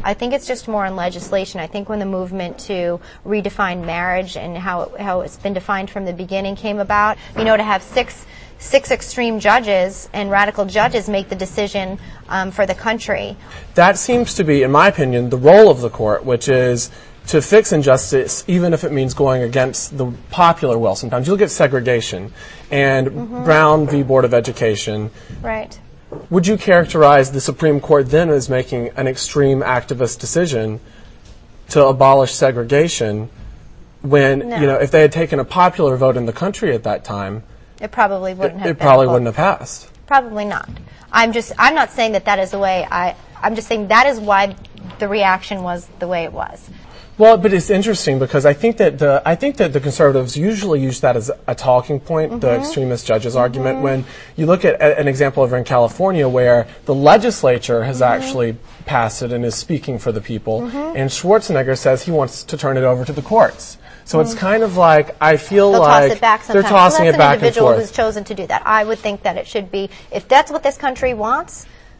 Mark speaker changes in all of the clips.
Speaker 1: I think it's just more in legislation. I think when the movement to redefine marriage and how it's been defined from the beginning came about, to have six extreme judges and radical judges make the decision for the country.
Speaker 2: That seems to be, in my opinion, the role of the court, which is to fix injustice, even if it means going against the popular will. Sometimes you look at segregation and Brown v. Board of Education.
Speaker 1: Right.
Speaker 2: Would you characterize the Supreme Court then as making an extreme activist decision to abolish segregation when,
Speaker 1: No.
Speaker 2: If they had taken a popular vote in the country at that time,
Speaker 1: It probably wouldn't have.
Speaker 2: It probably wouldn't have passed.
Speaker 1: Probably not. I'm not saying that is the way. I'm just saying that is why the reaction was the way it was.
Speaker 2: Well, but it's interesting because I think that the conservatives usually use that as a talking point, the extremist judges argument. When you look at an example over in California where the legislature has actually passed it and is speaking for the people, and Schwarzenegger says he wants to turn it over to the courts. So it's kind of like, I feel
Speaker 1: They'll
Speaker 2: like
Speaker 1: toss it back
Speaker 2: they're
Speaker 1: sometimes.
Speaker 2: tossing it back and forth.
Speaker 1: That's an individual who's chosen to do that. I would think that it should be, if that's what this country wants,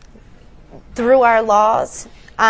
Speaker 1: through our laws,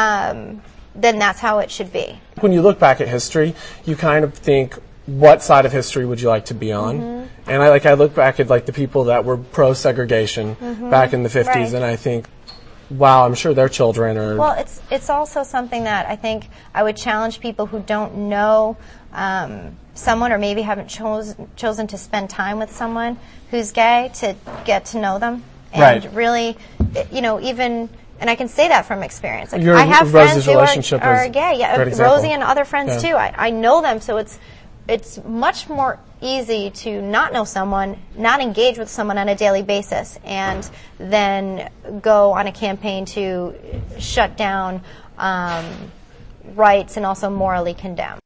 Speaker 1: then that's how it should be.
Speaker 2: When you look back at history, you kind of think, what side of history would you like to be on? And I look back at the people that were pro-segregation back in the 50s,
Speaker 1: Right.
Speaker 2: and I think, wow, I'm sure their children are...
Speaker 1: Well, it's also something that I think I would challenge people who don't know someone or maybe haven't chosen to spend time with someone who's gay to get to know them. And
Speaker 2: Right.
Speaker 1: really, even... And I can say that from experience. I
Speaker 2: Rosie's
Speaker 1: have friends who
Speaker 2: relationship
Speaker 1: are
Speaker 2: is
Speaker 1: gay. Yeah,
Speaker 2: great example.
Speaker 1: Rosie and other friends too. I know them, so it's much more easy to not know someone, not engage with someone on a daily basis, and then go on a campaign to shut down rights and also morally condemn.